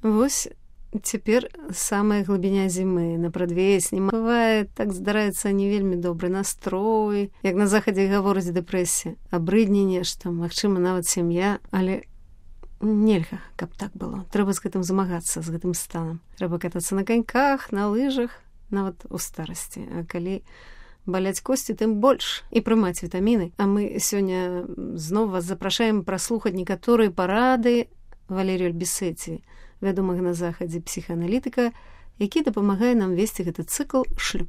Вось цяпер самая глыбіня зімы на прадвесні. Бывае, так здараецца не вельмі добры настрой, як на захадзе гаворыць дэпрэсія, абрыдне нешта, магчыма, нават сям'я, але нельга, каб так было. Трэба з гэтым змагацца, з гэтым станам. Трэба катацца на каньках, на лыжах, нават у старасці. А калі баляць косці, тым больш. І прымаць вітаміны. А мы сёння зноў вас запрашаем праслухаць некаторыя парады Валерію Альбісеці, вядомага на захадзе псіхааналітыка, які дапамагае нам весці гэты цыкл «Шлюб».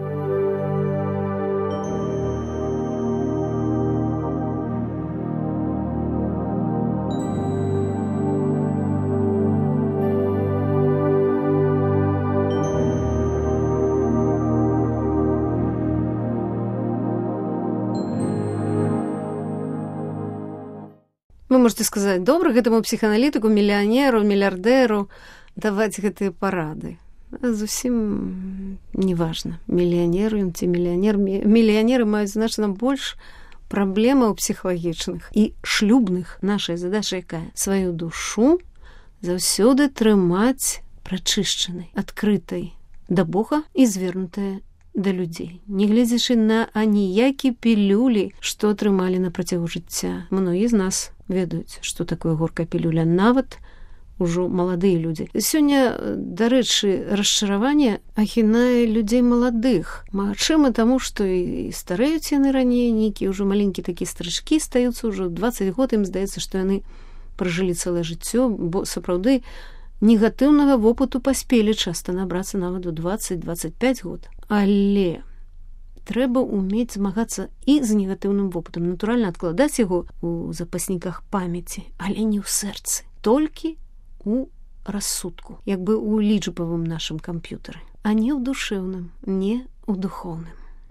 Вы можете сказаць, добра, гэтаму псіхааналітыку, мільянеру, мільярдэру даваць гэтыя парады. Зусім неважна, мільянер ён ці мільянер. Мільянеры маюць значна больш праблемаў псіхалагічных і шлюбных. Нашая задача якая? Сваю душу заўсёды трымаць прачышчанай, адкрытай да Бога і звернутая да людзей, не гледзячы на аніякі пілюлі, што атрымалі на працягу жыцця. Многія з нас ведаюць, што такое горкая пілюля, нават ужо маладыя людзі. Сёння, дарэчы, расчараванне ахінае людзей маладых. Магчыма, таму, што і старэюць яны раней, нейкія ўжо маленькія такія старычкі стаюцца ўжо 20 год, ім здаецца, што яны пражылі цэлае жыццё, бо сапраўды негатыўнага вопыту паспелі часта набрацца нават у 20-25 год. Але трэба ўмець змагацца і з негатыўным вопытам. Натуральна, адкладаць яго у запасніках памяці, але не ў сэрцы, толькі у рассудку, як бы ў лічбавым нашым камп'ютары, а не ў душэўным, не ў духоўным.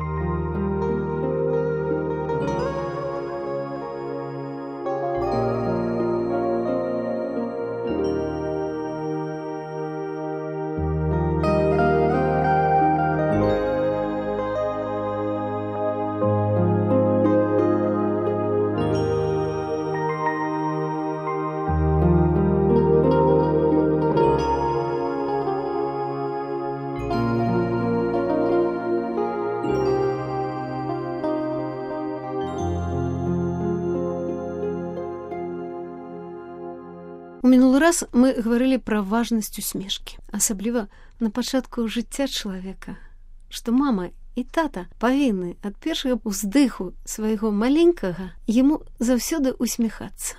У мінулы раз мы гаварылі пра важнасць усмешкі, асабліва на пачатку жыцця чалавека, што мама і тата павінны ад першага ўздыху свайго маленькага яму заўсёды усміхацца.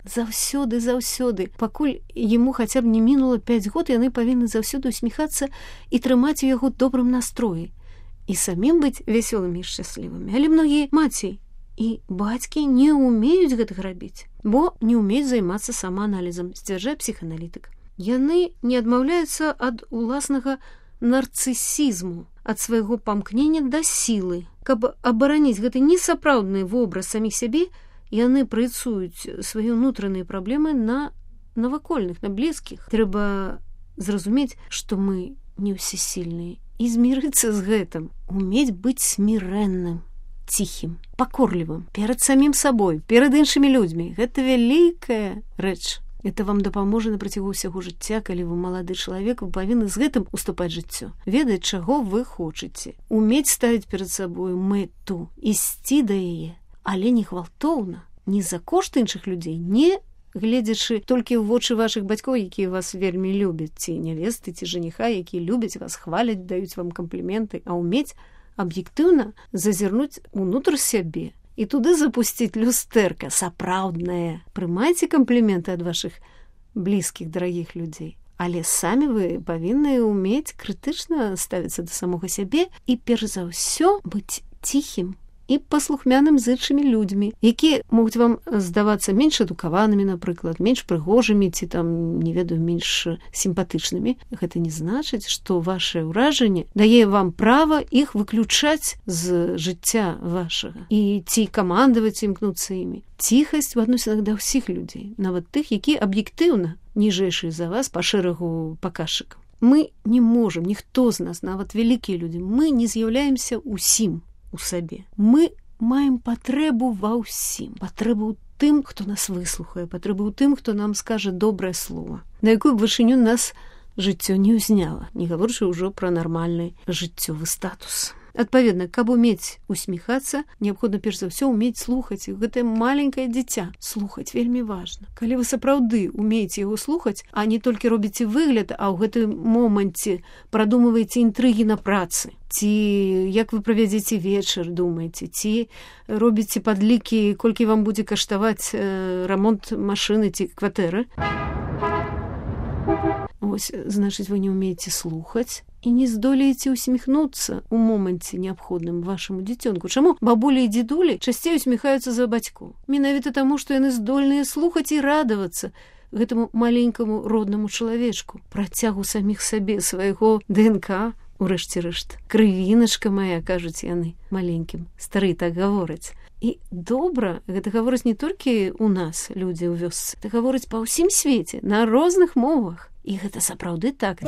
Заўсёды, пакуль яму хаця б не мінула 5 год, яны павінны заўсёды усміхацца і трымаць у яго добрым настроі, і самім быць вясёлымі і шчаслівымі. Але многія маці і бацькі не ўмеюць гэтага рабіць, бо не ўмеюць займацца самааналізам, сцвярджае псіхааналітык. Яны не адмаўляюцца ад уласнага нарцысізму, ад свайго памкнення да сілы. Каб абараніць гэты несапраўдны вобраз саміх сябе, яны праецуюць свае ўнутраныя праблемы на навакольных, на блізкіх. Трэба зразумець, што мы не ўсесільныя, і змірыцца з гэтым, умець быць смірэнным, ціхім, пакорлівым, перад самім сабой, перад іншымі людзьмі. Гэта вялікая рэч. Это вам дапаможа на працягу ўсяго жыцця, калі вы малады чалавек, вы павінны з гэтым уступаць жыццё. Ведаць, чаго вы хочаце. Умець ставіць перад сабою мэту, ісці да яе, але не гвалтоўна, не за кошт іншых людзей, не гледзячы толькі ў вочы вашых бацькоў, якія вас вельмі любяць, ці нявесты, ці жаніха, якія любяць вас, хваляць, даюць вам кампліменты, а ўмець аб'ектыўна зазірнуць унутр сябе і туды запусціць люстэрка сапраўднае. Прымайце кампліменты ад вашых блізкіх, дарагіх людзей, але самі вы павінны ўмець крытычна ставіцца да самога сябе і перш за ўсё быць ціхім і паслухмяным з іншымі людзьмі, якія могуць вам здавацца менш адукаванымі, напрыклад, менш прыгожымі ці там, не ведаю, менш сімпатычнымі. Гэта не значыць, што вашае ўражанне дае вам права іх выключаць з жыцця вашага і ці камандаваць, імкнуцца імі. Ціхасць у адносінах да ўсіх людзей, нават тых, якія аб'ектыўна ніжэйшыя за вас па шэрагу паказчыкаў. Мы не можам, ніхто з нас, нават вялікія людзі, мы не з'яўляемся усім у сабе. Мы маем патрэбу ва ўсім. Патрэбу ў тым, хто нас выслухае, патрэбу ў тым, хто нам скажа добрае слова. На якую вышыню нас жыццё не ўзняла, не гаворачы ўжо пра нармальны жыццёвы статус. Адпаведна, каб умець усміхацца, неабходна перш за ўсё умець слухаць. І гэтае маленькае дзіця слухаць вельмі важна. Калі вы сапраўды умееце яго слухаць, а не толькі робіце выгляд, а ў гэтым моманце прадумваеце інтрыгі на працы, ці як вы правядзеце вечар, думаеце, ці робіце падлікі, колькі вам будзе каштаваць рамонт машыны ці кватэры. Вось, значыць, вы не ўмееце слухаць і не здолееце усміхнуцца ў моманце неабходным вашаму дзіцёнку. Чаму бабулі і дзедулі часцей усміхаюцца за бацькоў? Менавіта таму, што яны здольныя слухаць і радавацца гэтаму маленькаму роднаму чалавечку, працягу саміх сабе, свайго ДНК, урэшце рэшт. Крывіначка мая, кажуць яны маленькім. Стары так гавораць. І добра, гэта гавораць не толькі ў нас, людзі ў вёсцы, это гавораць па ўсім свеце, на розных мовах. І гэта сапраўды так.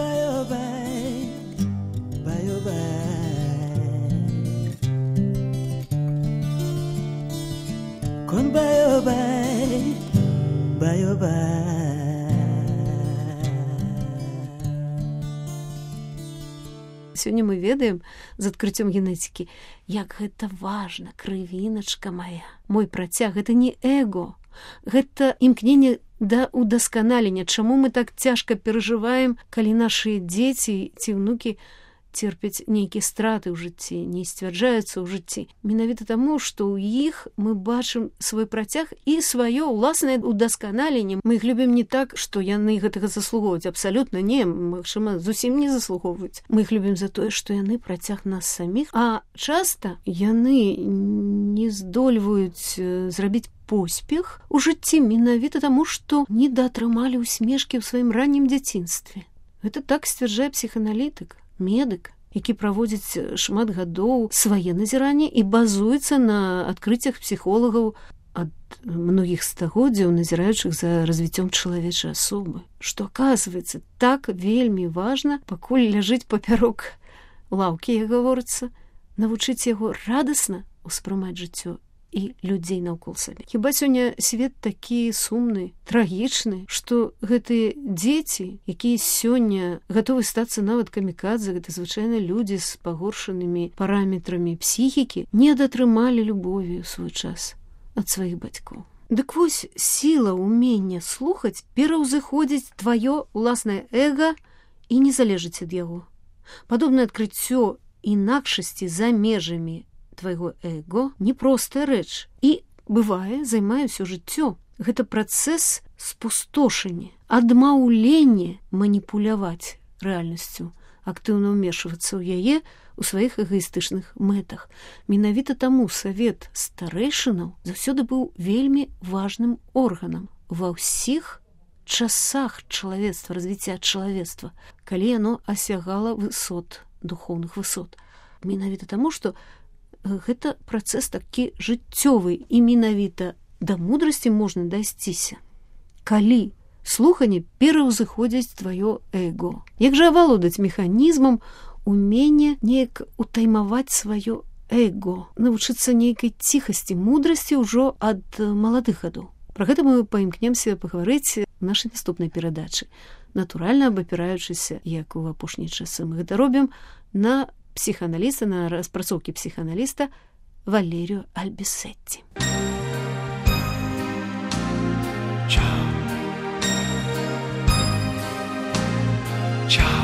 Сёння мы ведаем з адкрыццём генетыкі, як гэта важна, крывіначка мая. Мой працяг, гэта не эго, гэта імкненне да удасканалення. Чаму мы так цяжка перажываем, калі нашыя дзеці ці ўнукі церпяць нейкія страты ў жыцці, не сцвярджаюцца ў жыцці? Менавіта таму, што ў іх мы бачым свой працяг і сваё ўласнае удасканаленне. Мы іх любім не так, што яны гэтага заслугоўваюць. Абсалютна не, магчыма, зусім не заслугоўваюць. Мы іх любім за тое, што яны працяг нас саміх, а часта яны не здольваюць зрабіць поспех у жыцці менавіта таму, што недаатрымалі усмешкі ў сваім раннім дзяцінстве. Гэта так сцвярджае псіханалітык, медык, які праводзіць шмат гадоў свае назіранні і базуецца на адкрыццях псіхолагаў ад многіх стагоддзяў, назіраючых за развіццём чалавечай асобы. Што, аказваецца, так вельмі важна, пакуль ляжыць папярок лаўкі, як гаворыцца, навучыць яго радасна ўспрымаць жыццё і людзей наўкол сабе. Хіба сёння свет такі сумны, трагічны, што гэтыя дзеці, якія сёння гатовы стацца нават камікадзе, гэта звычайна людзі з пагоршанымі параметрамі псіхікі, не датрымалі любові ў свой час ад сваіх бацькоў. Дык вось сіла ўмення слухаць пераўзыходзіць тваё ўласнае эга і не залежыць ад яго. Падобнае адкрыццё інакшасці за межамі твайго эго непростая рэч і, бывае, займае ўсё жыццё. Гэта працэс спустошання, адмаўлення маніпуляваць рэальнасцю, актыўна ўмешвацца ў яе у сваіх эгоістычных мэтах. Менавіта таму савет старэйшынаў заўсёды быў вельмі важным органам ва ўсіх часах чалавецтва, развіцця чалавецтва, калі яно асягала высот, духоўных высот. Менавіта таму, што гэта працэс такі жыццёвы і менавіта да мудрасці можна дайсціся, калі слуханне пераўзыходзіць тваё эго. Як жа авалодаць механізмам умення неяк утаймаваць сваё эго, навучыцца нейкай ціхасці, мудрасці ўжо ад маладых гадоў. Пра гэта мы паімкнемся пагаварыць у нашай наступнай перадачы. Натуральна, абапіраючыся, як у апошнія часы мы гэта робім, на психоаналиста, на распрацоўкі психоаналиста Валерію Альбісетті. Ciao. Ciao.